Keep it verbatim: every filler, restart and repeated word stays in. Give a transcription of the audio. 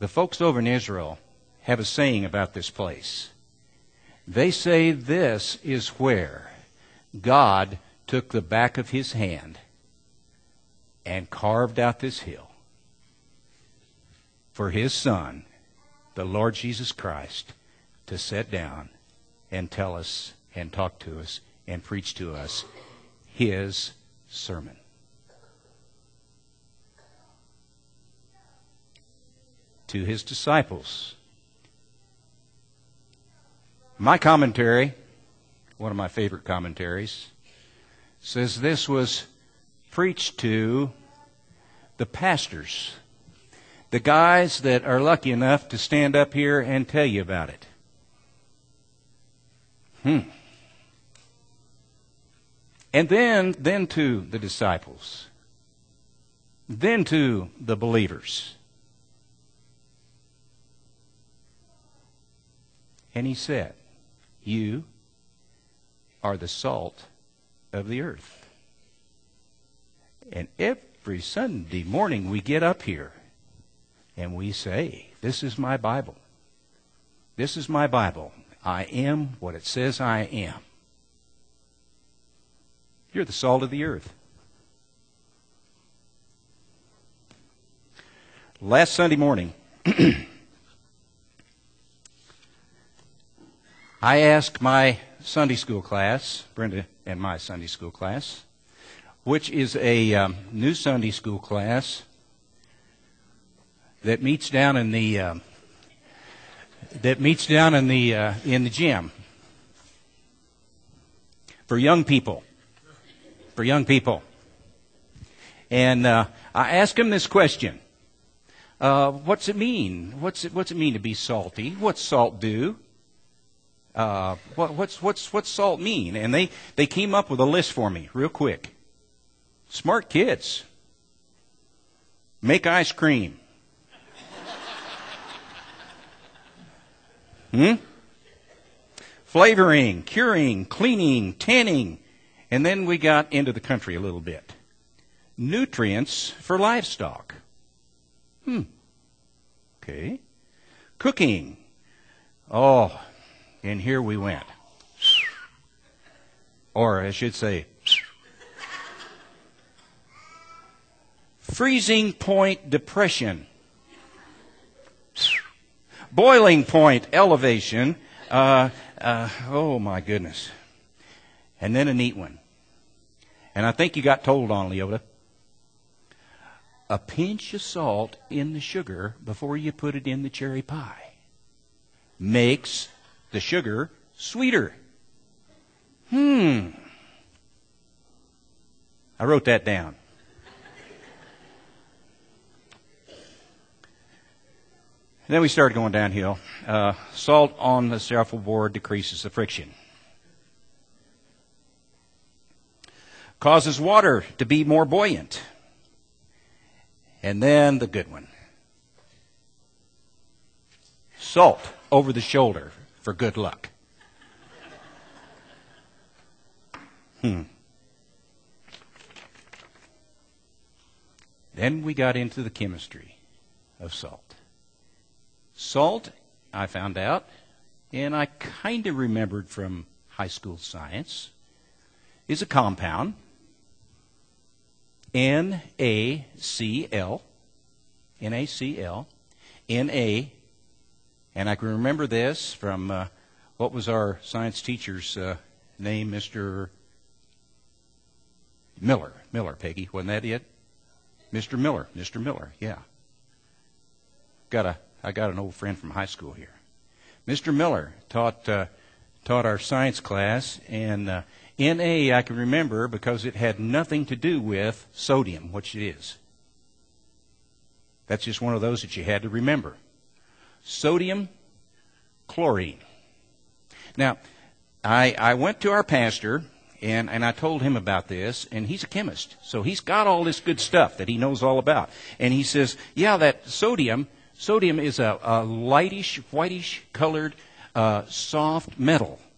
The folks over in Israel have a saying about this place. They say this is where God took the back of his hand and carved out this hill for his Son, the Lord Jesus Christ, to sit down and tell us and talk to us and preach to us his sermon. To his disciples. My commentary, one of my favorite commentaries, says this was preached to the pastors, the guys that are lucky enough to stand up here and tell you about it. Hmm. And then, then to the disciples. Then to the believers. And he said, you are the salt of the earth. And every Sunday morning we get up here and we say, this is my Bible. This is my Bible. I am what it says I am. You're the salt of the earth. Last Sunday morning, I asked my Sunday school class, Brenda and my Sunday school class, which is a um, new Sunday school class that meets down in the uh, that meets down in the uh, in the gym for young people, for young people. And uh, I asked him this question: uh, What's it mean? What's it What's it mean to be salty? What's salt do? Uh, what, what's what's what's salt mean? And they they came up with a list for me real quick. Smart kids. Make ice cream. Hmm? Flavoring, curing, cleaning, tanning. And then we got into the country a little bit. Nutrients for livestock. Hmm. Okay. Cooking. Oh, and here we went. Or I should say, freezing point depression. Boiling point elevation. Uh, uh, oh, my goodness. And then a neat one. And I think you got told on, Leota. A pinch of salt in the sugar before you put it in the cherry pie makes the sugar sweeter. Hmm. I wrote that down. Then we started going downhill. Uh, salt on the shuffleboard decreases the friction. Causes water to be more buoyant. And then the good one. Salt over the shoulder for good luck. Hmm. Then we got into the chemistry of salt. Salt, I found out, and I kind of remembered from high school science, is a compound, N A C L, N A C L, Na, and I can remember this from, uh, what was our science teacher's uh, name, Mister Miller. Miller, Peggy, wasn't that it? Mister Miller, Mister Miller, yeah. Got a I got an old friend from high school here. Mister Miller taught uh, taught our science class, and uh, Na I can remember because it had nothing to do with sodium, which it is. That's just one of those that you had to remember. Sodium chlorine. Now, I I went to our pastor, and, and I told him about this, and he's a chemist, so he's got all this good stuff that he knows all about. And he says, yeah, that sodium... Sodium is a, a lightish, whitish colored, uh, soft metal.